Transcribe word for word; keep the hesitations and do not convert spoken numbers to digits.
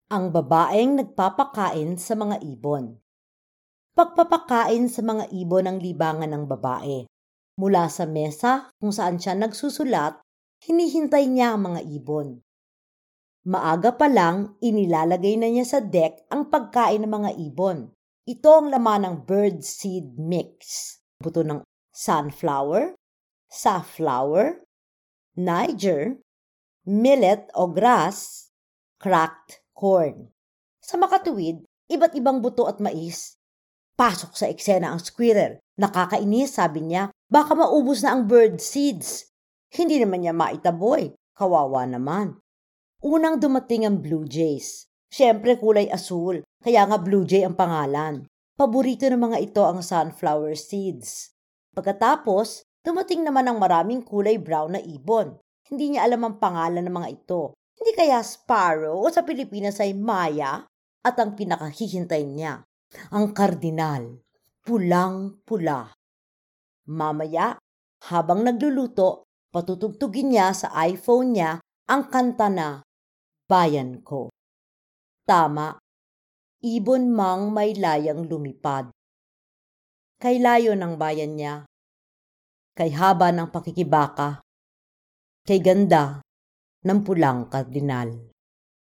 Ang babaeng nagpapakain sa mga ibon. Pagpapakain sa mga ibon ang libangan ng babae. Mula sa mesa kung saan siya nagsusulat, hinihintay niya ang mga ibon. Maaga pa lang, inilalagay na niya sa deck ang pagkain ng mga ibon. Ito ang laman ng bird seed mix. Buto ng sunflower, safflower, niger, millet o grass, cracked corn. Sa makatuwid, iba't ibang buto at mais. Pasok sa eksena ang squirrel. Nakakainis, sabi niya, baka maubos na ang bird seeds. Hindi naman niya maitaboy. Kawawa naman. Unang dumating ang blue jays. Siyempre kulay asul, kaya nga blue jay ang pangalan. Paborito ng mga ito ang sunflower seeds. Pagkatapos, dumating naman ang maraming kulay brown na ibon. Hindi niya alam ang pangalan ng mga ito. Hindi kaya sparrow o sa Pilipinas ay maya? At ang pinakahihintay niya, ang kardinal, pulang-pula. Mamaya, habang nagluluto, patutugtugin niya sa iPhone niya ang kanta na Bayan Ko. Tama, ibon mang may layang lumipad. Kay layo ng bayan niya, kay haba ng pakikibaka, kay ganda ng pulang kardinal.